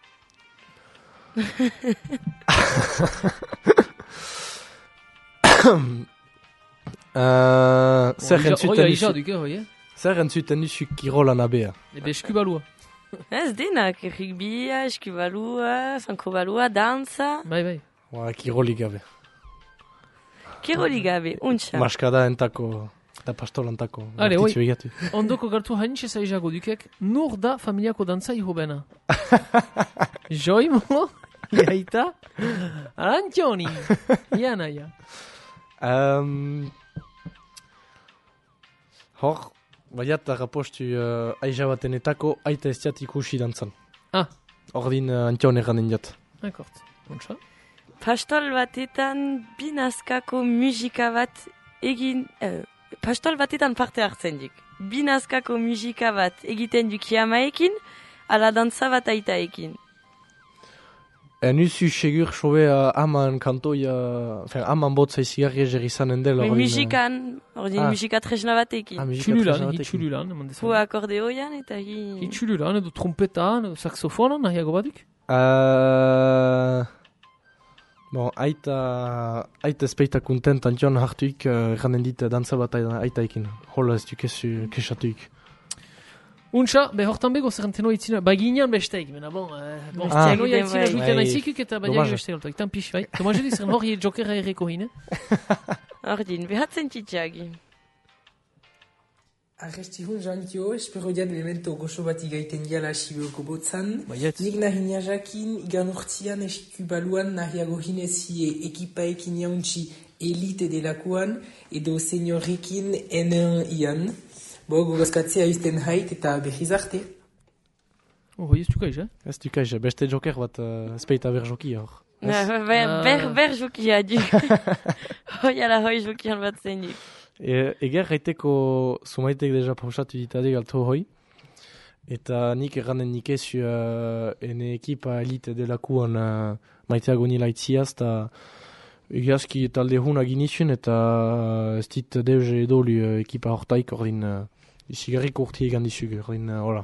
Zer entzuten duzu kirolan abea? Ebe eskubalua. Ez denak, rugbia, eskubalua, zankobalua, danza. Bai. Kirolik gabe. Kirolik gabe, untxa. Maskada entako, eta pastolantako. Ale, oi, ondoko gartu hainitxe zaizago dukek, nur da familiako dantza iho bena. Joimo, iaita, Antioni, ianaia. Hor, baiat rapostu aiza batenetako aita ez diat ikusi dantzan. Ordin Antion eranen jat. Akort, ontsa. Pastol batetan binazkako musika bat egin... pastol batetan parte hartzen duk. Binazkako musika bat egiten duk jamaekin, ala dantza bat aitaekin. Nuzu segur sobe aman kantoia, aman botza izigarri eger izanen dela. Musikan, ordin musika tresna batekin. Txululan. Fu akordeoian eta hi... Txululan, edo trompetan, edo saxofonan, nahiago baduk? Bon, aita espeita kontent Antion hartuik eranen dit dantza bat aitaekin. Hola ez duk kesatuik. Untxa, hortan bego zerrenteno itzina, baginean besteik, mena bon, noia itzina juiten aizikuk eta badiak besteik altoik, tan pix, bai. Domaje dizren hori jokera erreko hine. Ordin, behatzen txitxagi. Arrestihun jantio, espero diat memento goxo bat igaiten diala Sibeoko botzan. Nik nahi niajakin, igan urtian eskubaluan nahiago hinezie ekipaekin jauntzi elite delakoan, edo seniorekin N1 ian. Bo, gogazkatzea izten hait eta behiz arte. Hoi, ez dukaiz, Ez dukaiz, beste joker bat espeita ber joki hor. Ber jokia du. Hoi ala hoi jokian bat zen du. Eger gaiteko sumaitek deja pausatu ditade galto hoi. Eta nik erranen nik ezu ene ekipa elite delakuan maiteago nila itziaz, eta egiazki talde hun aginizun, eta ez dit deuze edolu ekipa hortaik ordin izigarrik urti egan dizug, ordin hola.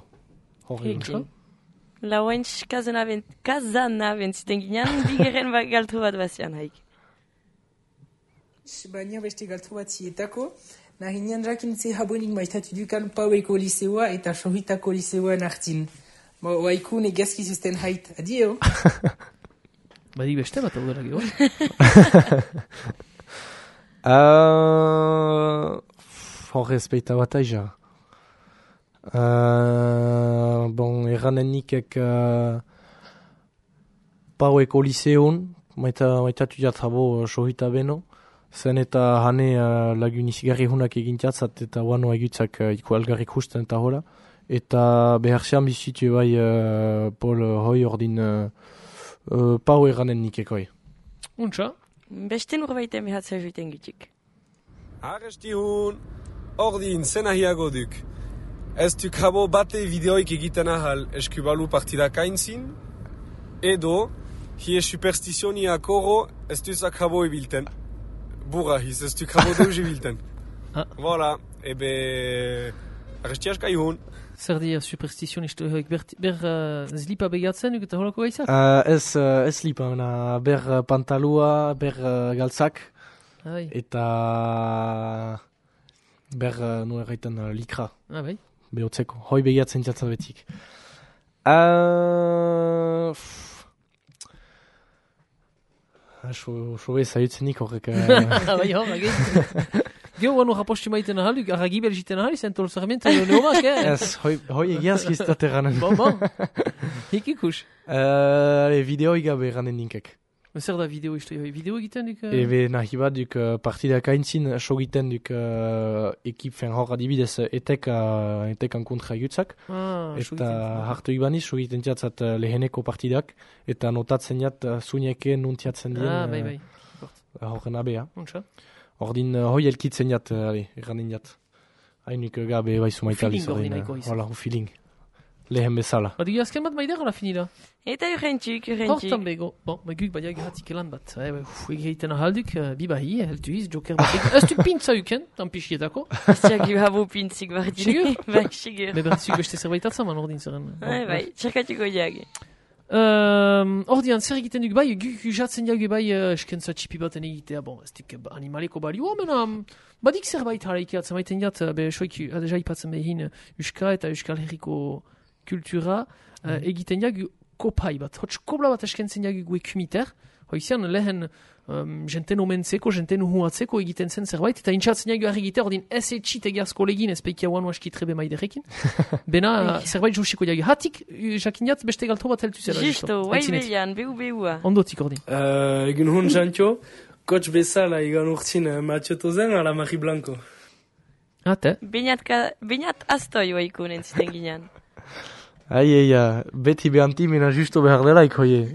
Lauentz kazana bentziten ginean, bigeren galtu bat bazian haik. Baina beste galtu bat zietako, nahi nian rakintze habonik maitatu dukan Paueko liseoa eta Sohitako liseoa nartin. Waikun egazki zuzten hait, adio! Badi beste bat hau dara gero? Hor ezpeita bat aiza. Bon, erranen nikek Paueko liseon, maitatu jatzabo Sohita beno, zen eta hane lagun izigarri hunak egintiatzat eta wano egutzak iku algarrik husten eta hola. Eta beharzean bizitu bai Paul hoi ordin Pau erranen nikekoi. Untsa? Beste nurbaiten behatzea juiten gitik. Arrestihun, ordin zenahiago duk. Ez duk habo bate videoik egiten ahal eskubalu partidak aintzin, edo hie superstizioniak oro ez duzak habo ebilten. Burra hiz, ez duk habo deuz ebilten. Voilà, ebe arrestiaska ihun. Zer dira superstizionista horiek ber zlipa begatzen eta holako gaizak? Ez zlipa, ber pantalua, ber galtzak, eta ber nuen gaiten likra. Bai. Behotzeko, hoi begatzen jatzen betik. Sobe zaiutzenik horrek. Bai, hor, agin. Gero wano raposti maiten ahaluk, arragibel jiten ahal, izan tolzarmenta neomak, Ez, hoi egiazki iztate eranen. Bon. Hikikus. Videoi gabe eranen ninkek. Zer da video video egiten duk? Ebe nahi bat duk partidak aintzin sogiten duk ekip fen hor adibidez etekan kontra jutzak. Eta hartu ibaniz sogiten jatzat leheneko partidak eta notatzen jat zuineke nuntiatzen dien. Bai. Horren abea. Untsa. Ordin hoi elkitzen jat, erranin jat. Hainuk gabe baizu maitaliz. Feeling ordin aiko izan. Hola, feeling. Lehen bezala. Badi azken bat maider hola finida? Eta urrentuk. Hortan bego. Bon, guk badiak hatik elan bat. Egiten ahalduk, bibahi, heltuiz, joker batek. Ez duk pintza uken, tan pixietako. Ez diak habo pintzik bardin. Sigur? Bai, sigur. Bebertzuk beste zerbait atzaman ordin zeren. Bai, txerkatuko diak. Ordian, zer egiten duk bai, guk jatzen diak bai eskentza txipi baten egitea, bon, ez duk animaleko balioa, mena badik zerbait haraiki atzen maiten jat, soik adeja ipatzen behin Euska eta Euskal Herriko kultura egiten diak kopai bat, hotz kobla bat eskentzen diak gue kumiter, hoizian lehen jenten omentzeko, jenten uhuatzeko egiten zen zerbait, eta intxatzen diak garri egite, ordin ez etxit egiazko legin, ez peikia uanu aski trebe maiderekin, bena zerbait jusiko diak, hatik jakinat beste galto bat heltu zera. Justo, behian, behu-behua. Ondotik ordin. Egun hon jantio, coach bezala igan urtzin Mathieu Tozen ala Marie Blanco. Ate? Beñat astoi oiko nentziten ginean. Aia, beti behanti mena justo behar dela ikoie.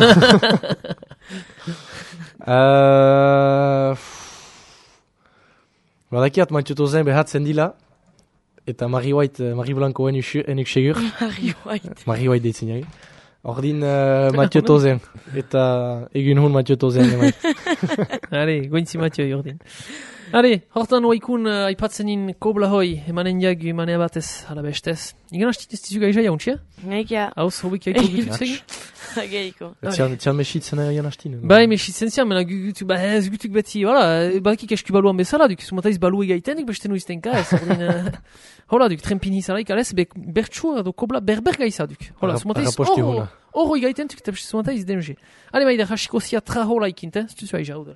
Badakiat Mathieu Tozen behatzen dila, eta Marie Blanco enik segur. Marie White deitzen jari. Ordin Mathieu Tozen, eta egun hon Mathieu Tozen. Hale, gointzi Mathieu ordin. Hale, hortan oikun aipatzenin kobla hoi, emanen jagu emanea batez, ala bestez. Igen hastit ez dizuga eja jauntxia? Nekia. Hauz, hobik jaiko gutuk zegi? Geiko. Tian mešitzen aian hastin. Bai, mešitzen zian, mena gutuk, ez gutuk beti, voilà, bakik esku baluan bezala, duk, sumataiz balu egaitenik, beste nu iztenka, ez, ordin, hola, duk, trempini zalaik, alez, bertxu, edo kobla berber gaiza, duk. Hola, sumataiz, horro egaitentuk, eta beste sumataiz denje. Ale, maida, hasiko zia tra hola ikinte, stuzu aija, udara.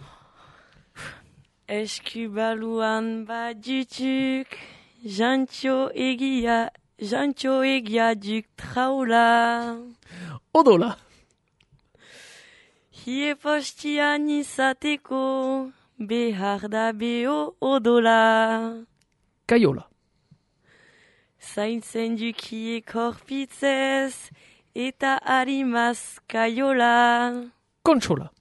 Eskubaluan badutuk, jantio egia duk traula. Odola. Hie postian izateko, behar da beho odola. Kaiola. Zaintzen dukie korpitzez, eta harimaz kaiola. Kontsola.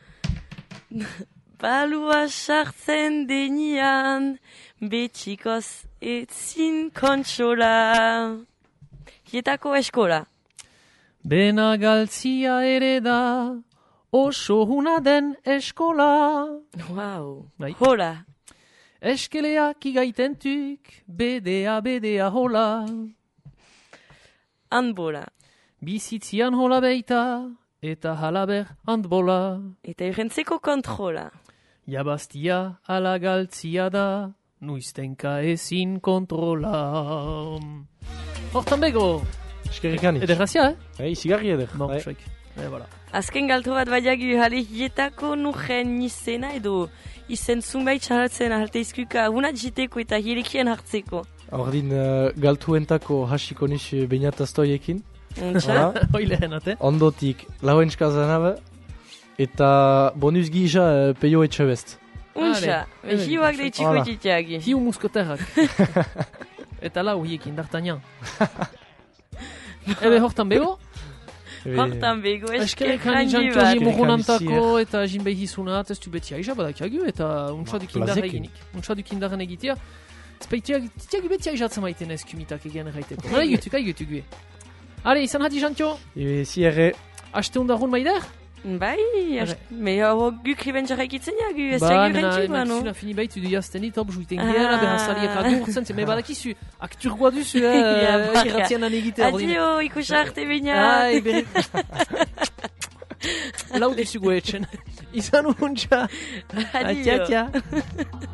Balua sartzen denian, betxikoz etzin kontsola. Hietako eskola. Bena galtzia ere da, oso huna den eskola. Wow, bai. Hola. Eskeleak igaitentuk, bedea hola. Handbola. Bizitzian hola beita, eta halaber handbola. Eta urrentzeko kontrola. Jabaztia ala galtzia da, nuiztenka ezin kontrola. Hortan bego! Eskerrikani. Eder razia, Zigarri eder. Bon, soik. Voilà. Azken galto bat badiagu jalietako nujen izena edo izen zunbait txarratzen ahalte izkuka unat jiteko eta hirekien hartzeko. Ordin galtuentako hasiko niz beñataztoiekin. Untxa? Hoi lehenate. Ondotik lauentzka zanabe. Eta bonus gisa peio etxebest. Untxa, hiuak deitxiko jiteagi. Hiu muskoterrak. Eta lau hiekin, d'Artagnan. Ebe hortan bego? Hortan bego, eskerrik handi bat. Mugunantako eta jinbehizunat, ez du beti aiza badakiagu, eta untsa dukindarra eginik. Untsa dukindarren egitea. Zpeitiagu beti aizatzen maiten ez kumitak egen erraiteko. Haigutuk gue. Ale, izan hati jantio? Si erre. Aste undarrun maider? Bai, me hau guk riben jarraikitzen jagu, ez jagu rentu ba, zuna fini baitu du jazten dit, juiten gehala, behazaliak agurtzen, me badakizu, akturgoa duzu, irratzian egite. Adio, ikusa arte baina. Ai, bere. Lau dizugu etxen. Izan untxa. Adio. Atia.